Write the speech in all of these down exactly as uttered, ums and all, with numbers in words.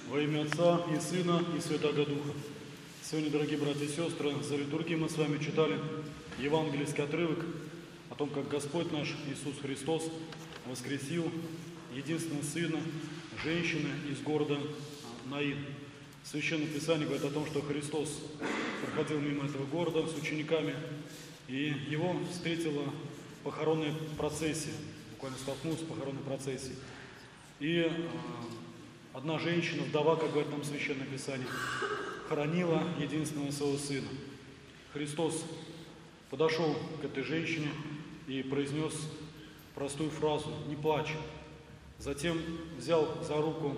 Во имя Отца и Сына и Святого Духа. Сегодня, дорогие братья и сестры, за литургией мы с вами читали евангельский отрывок о том, как Господь наш Иисус Христос воскресил единственного сына женщины из города Наин. Священное Писание говорит о том, что Христос проходил мимо этого города с учениками, и его встретила похоронная процессия, буквально столкнулась с похоронной процессией. И э, одна женщина, вдова, как говорит нам Священное Писание, хоронила единственного своего сына. Христос подошел к этой женщине и произнес простую фразу: «Не плачь». Затем взял за руку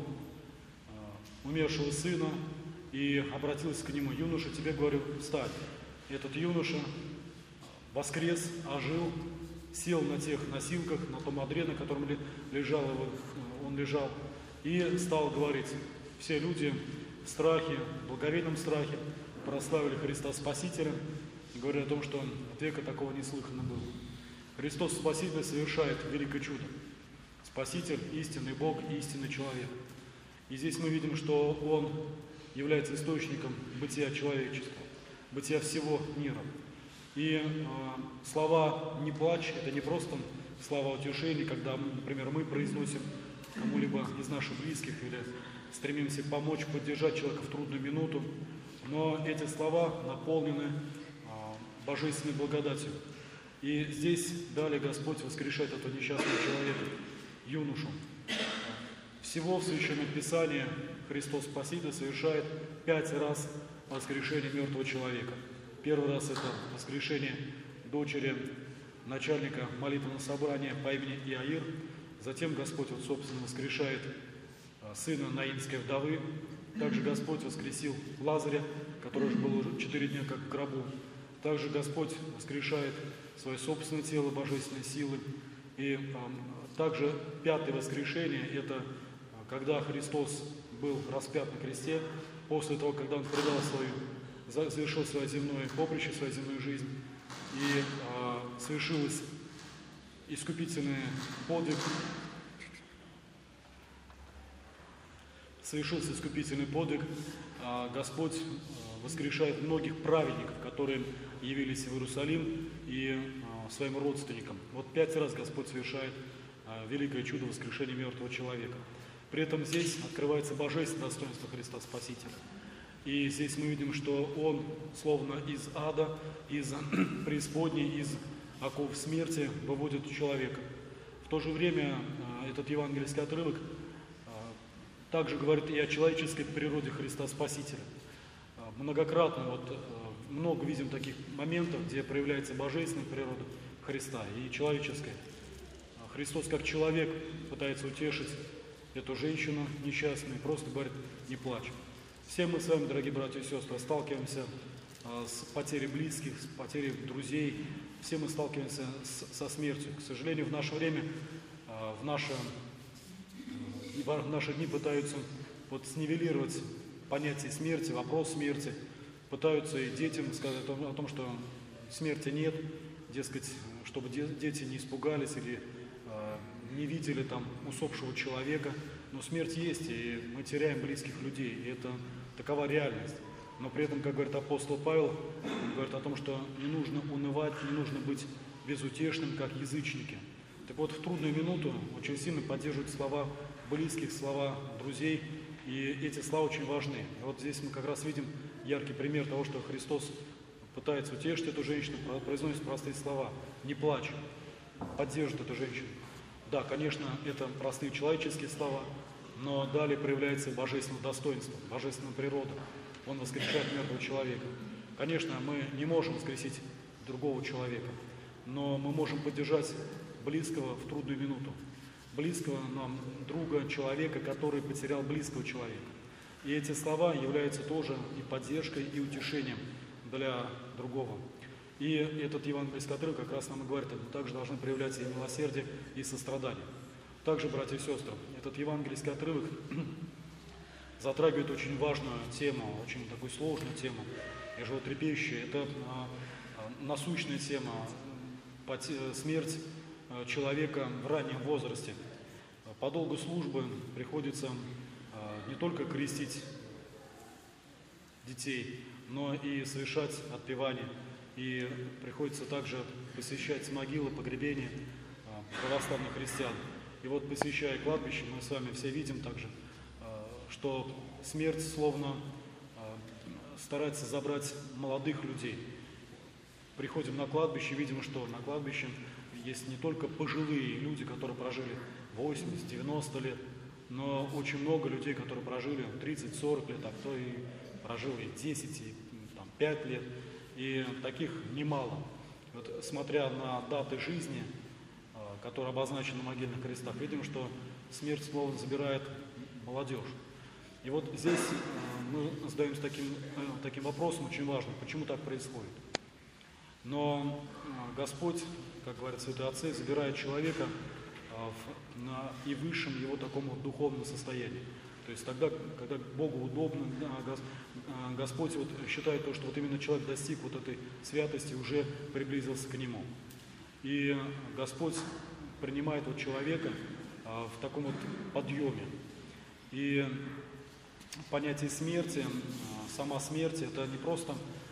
э, умершего сына и обратился к нему: «Юноша, тебе говорю, встань». И этот юноша воскрес, ожил, сел на тех носилках, на том одре, на котором лежал его, он лежал, и стал говорить. Все люди в страхе, в благоговейном страхе прославили Христа Спасителя, говоря о том, что от века такого не слыхано было. Христос Спаситель совершает великое чудо. Спаситель, истинный Бог и истинный человек. И здесь мы видим, что Он является источником бытия человеческого, бытия всего мира. И э, слова «не плачь» — это не просто слова утешения, когда, например, мы произносим кому-либо из наших близких или стремимся помочь, поддержать человека в трудную минуту, но эти слова наполнены э, божественной благодатью. И здесь далее Господь воскрешает этого несчастного человека, юношу. Всего в Священном Писании Христос Спаситель совершает пять раз воскрешение мертвого человека. Первый раз это воскрешение дочери начальника молитвенного собрания по имени Иаир. Затем Господь, вот, собственно, воскрешает сына наинской вдовы. Также Господь воскресил Лазаря, который уже был уже четыре дня как в гробу. Также Господь воскрешает свое собственное тело божественной силы. И э, также пятое воскрешение – это когда Христос был распят на кресте, после того, когда Он предал свою, завершил свое земное поприще, свою земную жизнь, и э, совершилось искупительный подвиг, совершился искупительный подвиг, э, Господь э, воскрешает многих праведников, которые явились в Иерусалим, и э, своим родственникам. Вот пять раз Господь совершает э, великое чудо воскрешения мертвого человека. При этом здесь открывается божественное достоинство Христа Спасителя. И здесь мы видим, что Он, словно из ада, из преисподней, из оков смерти выводит человека. В то же время этот евангельский отрывок также говорит и о человеческой природе Христа Спасителя. Многократно, вот, много видим таких моментов, где проявляется божественная природа Христа и человеческая. Христос как человек пытается утешить эту женщину несчастную, просто говорит: «Не плачь». Все мы с вами, дорогие братья и сестры, сталкиваемся с потерей близких, с потерей друзей. Все мы сталкиваемся с, со смертью. К сожалению, в наше время, в наши, в наши дни пытаются вот снивелировать понятие смерти, вопрос смерти. Пытаются и детям сказать о том, что смерти нет, дескать, чтобы дети не испугались или не видели там усопшего человека. Но смерть есть, и мы теряем близких людей, и это такова реальность. Но при этом, как говорит апостол Павел, он говорит о том, что не нужно унывать, не нужно быть безутешным, как язычники. Так вот, в трудную минуту очень сильно поддерживают слова близких, слова друзей, и эти слова очень важны. И вот здесь мы как раз видим яркий пример того, что Христос пытается утешить эту женщину, произносит простые слова: «Не плачь», поддерживает эту женщину. Да, конечно, это простые человеческие слова, но далее проявляется божественное достоинство, божественная природа. Он воскрешает мертвого человека. Конечно, мы не можем воскресить другого человека, но мы можем поддержать близкого в трудную минуту. Близкого нам друга, человека, который потерял близкого человека. И эти слова являются тоже и поддержкой, и утешением для другого. И этот евангельский отрывок как раз нам и говорит, что мы также должны проявлять и милосердие, и сострадание. Также, братья и сестры, этот евангельский отрывок затрагивает очень важную тему, очень такую сложную тему, и животрепещущую. Это насущная тема – смерть человека в раннем возрасте. По долгу службы приходится не только крестить детей, но и совершать отпевание. И приходится также посещать могилы, погребения православных христиан. И вот, посещая кладбище, мы с вами все видим также, что смерть словно старается забрать молодых людей. Приходим на кладбище, видим, что на кладбище есть не только пожилые люди, которые прожили восемьдесят-девяносто лет, но очень много людей, которые прожили тридцать-сорок лет, а кто и прожил и десять, и там, пять лет. И таких немало. Вот, смотря на даты жизни, которые обозначены на могильных крестах, видим, что смерть словно забирает молодежь. И вот здесь мы задаемся таким, таким вопросом очень важным, почему так происходит. Но Господь, как говорят святые отцы, забирает человека в, на и высшем его таком вот духовном состоянии. То есть тогда, когда Богу удобно, Господь вот считает то, что вот именно человек достиг вот этой святости, уже приблизился к Нему. И Господь принимает вот человека в таком вот подъеме. И понятие смерти, сама смерть, это не просто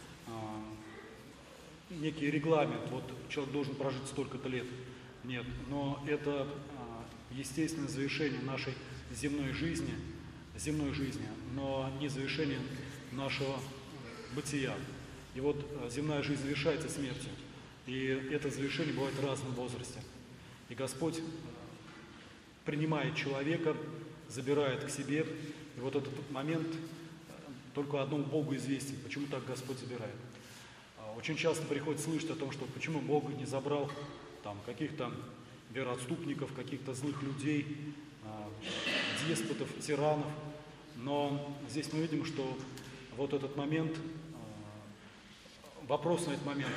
некий регламент, вот человек должен прожить столько-то лет. Нет, но это естественное завершение нашей земной жизни, земной жизни, но не завершение нашего бытия. И вот земная жизнь завершается смертью, и это завершение бывает в разном возрасте. И Господь принимает человека, забирает к себе, и вот этот момент только одному Богу известен, почему так Господь забирает. Очень часто приходится слышать о том, что почему Бог не забрал там каких-то вероотступников, каких-то злых людей, деспотов, тиранов. Но здесь мы видим, что вот этот момент, вопрос на этот момент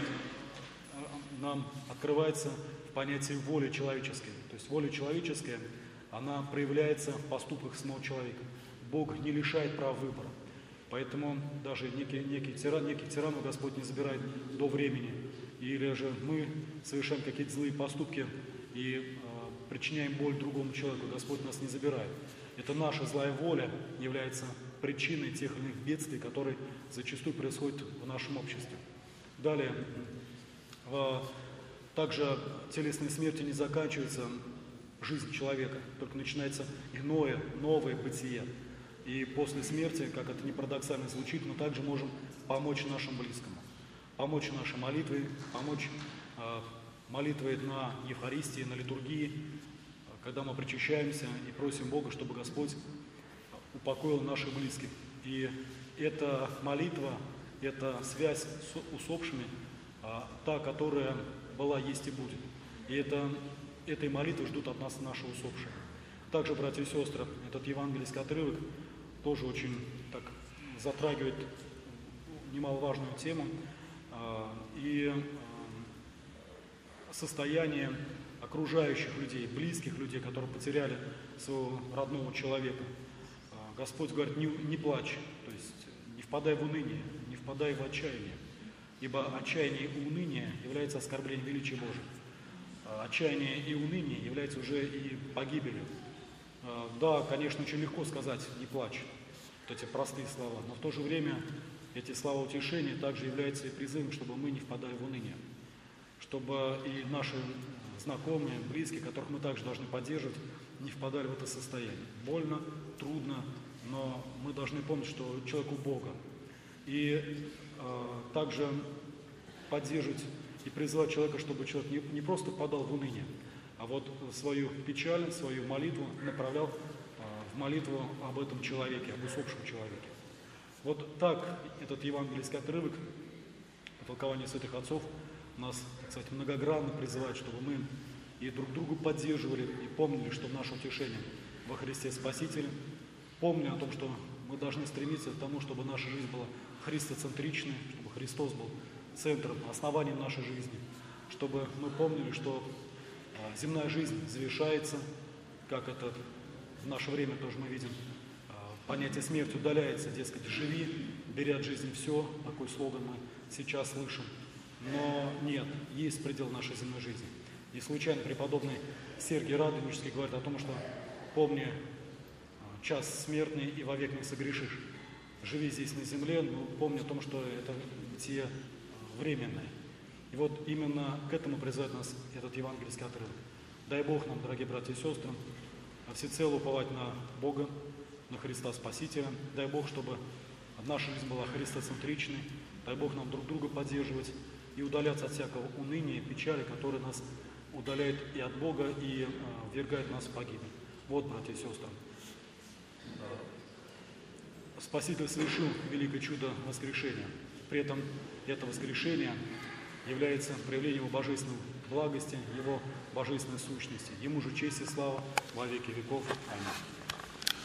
нам открывается в понятии воли человеческой. То есть воля человеческая, она проявляется в поступках самого человека. Бог не лишает права выбора. Поэтому даже некий, некий тиран, некий тиранов Господь не забирает до времени. Или же мы совершаем какие-то злые поступки и э, причиняем боль другому человеку, Господь нас не забирает. Это наша злая воля является причиной тех или иных бедствий, которые зачастую происходят в нашем обществе. Далее, в, также телесной смертью не заканчивается жизнь человека, только начинается иное, новое бытие. И после смерти, как это не парадоксально звучит, мы также можем помочь нашим близким, помочь нашей молитвой, помочь э, молитвой на Евхаристии, на литургии, когда мы причащаемся и просим Бога, чтобы Господь упокоил наших близких. И эта молитва, эта связь с усопшими, э, та, которая была, есть и будет. И это, этой молитвы ждут от нас наши усопшие. Также, братья и сестры, этот евангельский отрывок тоже очень так затрагивает немаловажную тему и состояние окружающих людей, близких людей, которые потеряли своего родного человека. Господь говорит, не, не плачь, то есть не впадай в уныние, не впадай в отчаяние, ибо отчаяние и уныние является оскорблением величия Божия. Отчаяние и уныние является уже и погибелью. Да, конечно, очень легко сказать «не плачь», вот эти простые слова, но в то же время эти слова утешения также являются и призывом, чтобы мы не впадали в уныние, чтобы и наши знакомые, близкие, которых мы также должны поддерживать, не впадали в это состояние. Больно, трудно, но мы должны помнить, что человек у Бога. И э, также поддерживать и призывать человека, чтобы человек не, не просто впадал в уныние, а вот свою печаль, свою молитву направлял э, в молитву об этом человеке, об усопшем человеке. Вот так этот евангельский отрывок, толкование святых отцов, нас, так сказать, многогранно призывает, чтобы мы и друг другу поддерживали, и помнили, что наше утешение во Христе Спасителе, помня о том, что мы должны стремиться к тому, чтобы наша жизнь была христоцентричной, чтобы Христос был центром, основанием нашей жизни, чтобы мы помнили, что земная жизнь завершается, как это в наше время тоже мы видим, понятие смерти удаляется, дескать, живи, бери от жизни все, такой слоган мы сейчас слышим. Но нет, есть предел нашей земной жизни. И случайно преподобный Сергий Радонежский говорит о том, что помни час смертный, и вовек не согрешишь. Живи здесь на земле, но помни о том, что это бытие временное. И вот именно к этому призывает нас этот евангельский отрывок. Дай Бог нам, дорогие братья и сестры, всецело уповать на Бога, на Христа Спасителя. Дай Бог, чтобы наша жизнь была христоцентричной. Дай Бог нам друг друга поддерживать и удаляться от всякого уныния, печали, который нас удаляет и от Бога, и э, ввергает нас в погибель. Вот, братья и сестры, Спаситель совершил великое чудо воскрешения. При этом это воскрешение является проявлением Его божественной благости, Его божественной сущности. Ему же честь и слава во веки веков. Аминь.